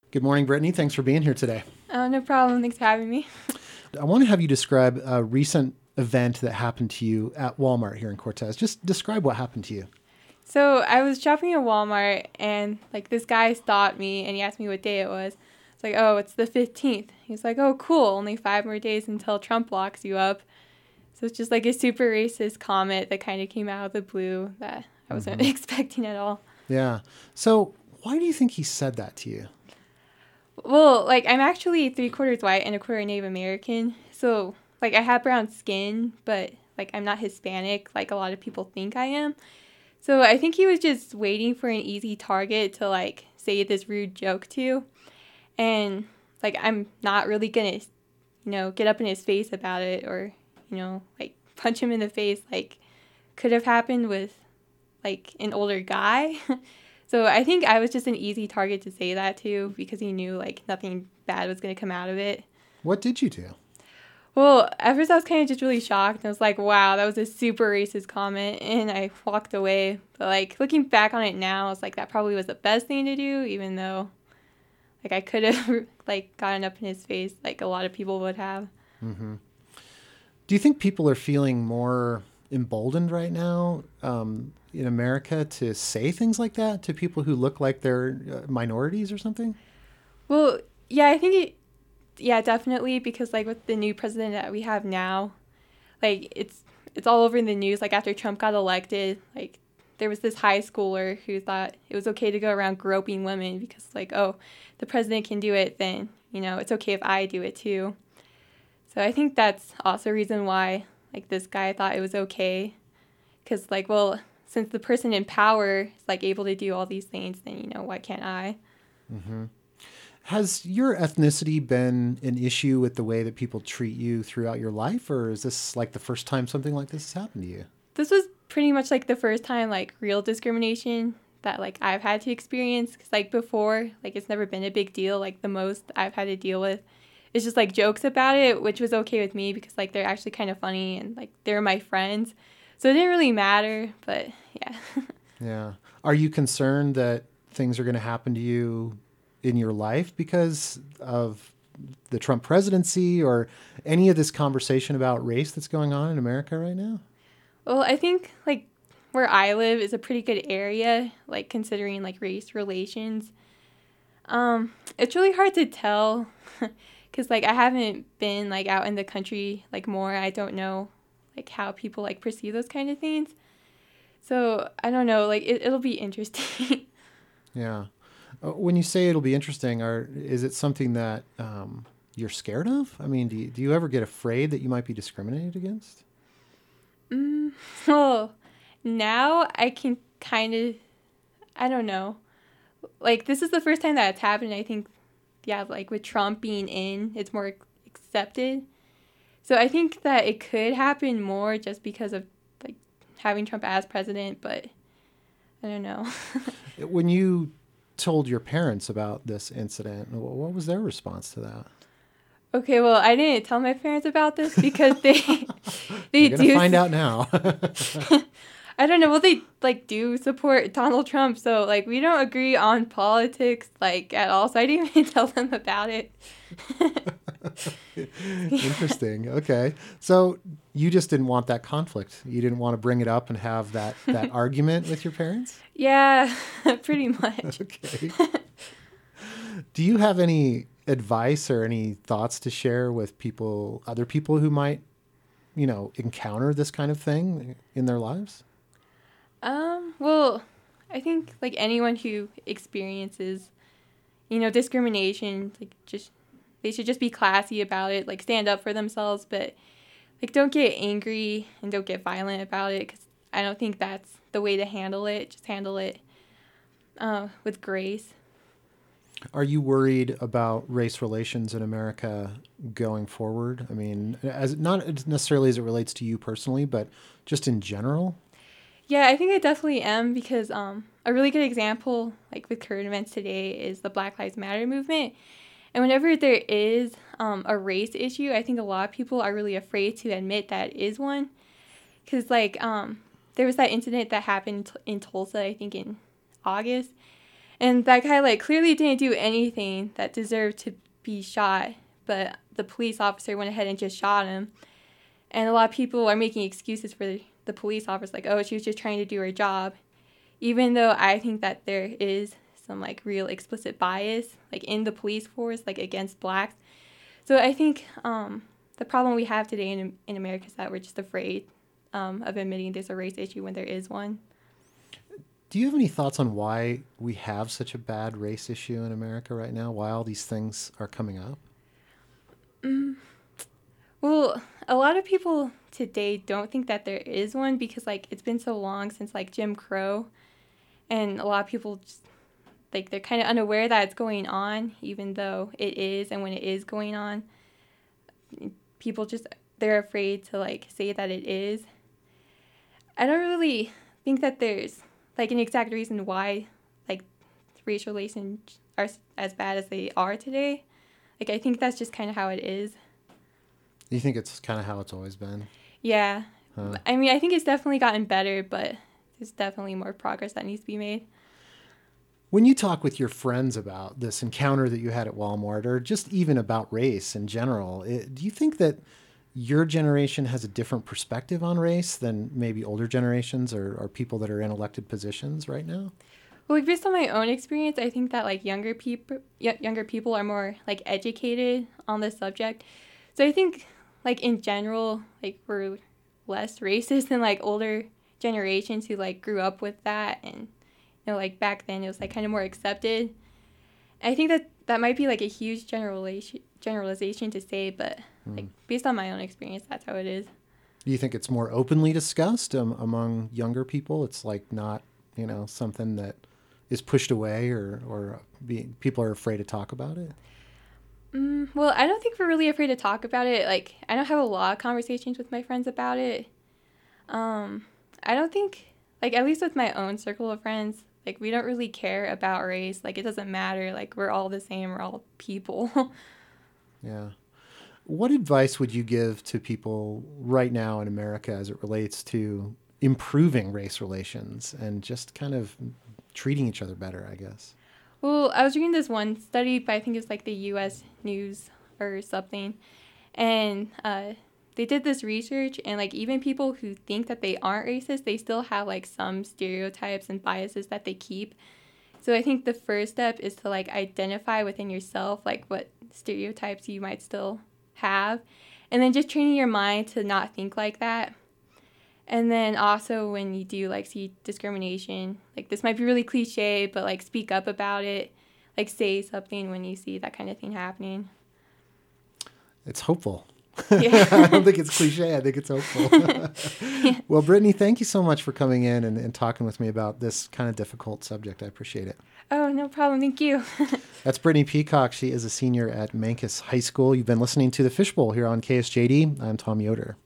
Good morning, Brittany. Thanks for being here today. No problem. Thanks for having me. I want to have you describe a recent event that happened to you at Walmart here in Cortez. Just describe what happened to you. So I was shopping at Walmart and like this guy stopped me and he asked me what day it was. It's like, oh, it's the 15th. He's like, oh, cool. Only 5 more days until Trump locks you up. So it's just like a super racist comment that kind of came out of the blue that I wasn't expecting at all. Yeah. So, why do you think he said that to you? Well, like I'm actually 3/4 white and a quarter Native American. So like I have brown skin, but like I'm not Hispanic like a lot of people think I am. So I think he was just waiting for an easy target to like say this rude joke to. And like I'm not really gonna, get up in his face about it or, like punch him in the face like could have happened with like an older guy. So I think I was just an easy target to say that to because he knew like nothing bad was gonna come out of it. What did you do? Well, at first I was kind of just really shocked. I was like, wow, that was a super racist comment. And I walked away. But, like, looking back on it now, it's like that probably was the best thing to do, even though, like, I could have, like, gotten up in his face like a lot of people would have. Do you think people are feeling more emboldened right now in America to say things like that to people who look like they're minorities or something? Well, yeah, I think yeah, definitely, because, like, with the new president that we have now, like, it's all over in the news. Like, after Trump got elected, like, there was this high schooler who thought it was okay to go around groping women because, like, oh, the president can do it, then, it's okay if I do it too. So I think that's also a reason why, like, this guy thought it was okay. Because, like, well, since the person in power is, like, able to do all these things, then, why can't I? Has your ethnicity been an issue with the way that people treat you throughout your life, or is this like the first time something like this has happened to you? This was pretty much, like, the first time, like, real discrimination that, like, I've had to experience. Because, like, before, like, it's never been a big deal. Like, the most I've had to deal with is just, like, jokes about it, which was okay with me because, like, they're actually kind of funny and, like, they're my friends. So it didn't really matter, but yeah. Yeah. Are you concerned that things are going to happen to you in your life because of the Trump presidency or any of this conversation about race that's going on in America right now? Well, I think, like, where I live is a pretty good area, like, considering, like, race relations. It's really hard to tell because, like, I haven't been, like, out in the country, like, more. I don't know, like, how people, like, perceive those kind of things. So, I don't know, like, it'll be interesting. Yeah. When you say it'll be interesting, is it something that you're scared of? I mean, do you ever get afraid that you might be discriminated against? Well, now I can kind of, I don't know. Like, this is the first time that it's happened. I think, yeah, like, with Trump being in, it's more accepted. So I think that it could happen more just because of, like, having Trump as president, but I don't know. When you told your parents about this incident, what was their response to that? Okay, well, I didn't tell my parents about this because they they You're going to do find out now. I don't know, well they like do support Donald Trump, so like we don't agree on politics like at all. So I didn't even tell them about it. Interesting. Okay. So you just didn't want that conflict. You didn't want to bring it up and have that argument with your parents? Yeah, pretty much. Okay. Do you have any advice or any thoughts to share with other people who might, encounter this kind of thing in their lives? Well, I think like anyone who experiences, discrimination, like just they should just be classy about it, like stand up for themselves, but like don't get angry and don't get violent about it because I don't think that's the way to handle it. Just handle it with grace. Are you worried about race relations in America going forward? I mean, as not necessarily as it relates to you personally, but just in general? Yeah, I think I definitely am because a really good example, like with current events today, is the Black Lives Matter movement. And whenever there is a race issue, I think a lot of people are really afraid to admit that is one. Because, like, there was that incident that happened in Tulsa, I think in August. And that guy like clearly didn't do anything that deserved to be shot, but the police officer went ahead and just shot him. And a lot of people are making excuses for the police officer, like, oh, she was just trying to do her job. Even though I think that there is some like real explicit bias like in the police force, like against blacks. So I think the problem we have today in America is that we're just afraid of admitting there's a race issue when there is one. Do you have any thoughts on why we have such a bad race issue in America right now? Why all these things are coming up? Well, a lot of people today don't think that there is one because like it's been so long since like Jim Crow, and a lot of people just like they're kind of unaware that it's going on, even though it is. And when it is going on, people just they're afraid to like say that it is. I don't really think that there's like an exact reason why like racial relations are as bad as they are today. Like I think that's just kind of how it is. You think it's kind of how it's always been? Yeah. I mean, I think it's definitely gotten better, but there's definitely more progress that needs to be made. When you talk with your friends about this encounter that you had at Walmart, or just even about race in general, do you think that your generation has a different perspective on race than maybe older generations or people that are in elected positions right now? Well, like based on my own experience, I think that like younger people are more like educated on this subject. So I think like in general, like we're less racist than like older generations who like grew up with that, and you know like back then it was like kind of more accepted. I think that might be like a huge generalization to say, but like based on my own experience, that's how it is. Do you think it's more openly discussed among younger people? It's like not, something that is pushed away or people are afraid to talk about it? Well, I don't think we're really afraid to talk about it. Like, I don't have a lot of conversations with my friends about it. I don't think, like, at least with my own circle of friends, like, we don't really care about race. Like, it doesn't matter. Like, we're all the same. We're all people. Yeah. What advice would you give to people right now in America as it relates to improving race relations and just kind of treating each other better, I guess? Well, I was reading this one study, but I think it was like the U.S. News or something, and they did this research, and like even people who think that they aren't racist, they still have like some stereotypes and biases that they keep. So I think the first step is to like identify within yourself like what stereotypes you might still have, and then just training your mind to not think like that. And then also when you do like see discrimination, like this might be really cliche, but like speak up about it, like say something when you see that kind of thing happening. It's hopeful. Yeah. I don't think it's cliche. I think it's hopeful. Yeah. Well, Brittany, thank you so much for coming in and talking with me about this kind of difficult subject. I appreciate it. Oh, no problem. Thank you. That's Brittany Peacock. She is a senior at Mancos High School. You've been listening to The Fishbowl here on KSJD. I'm Tom Yoder.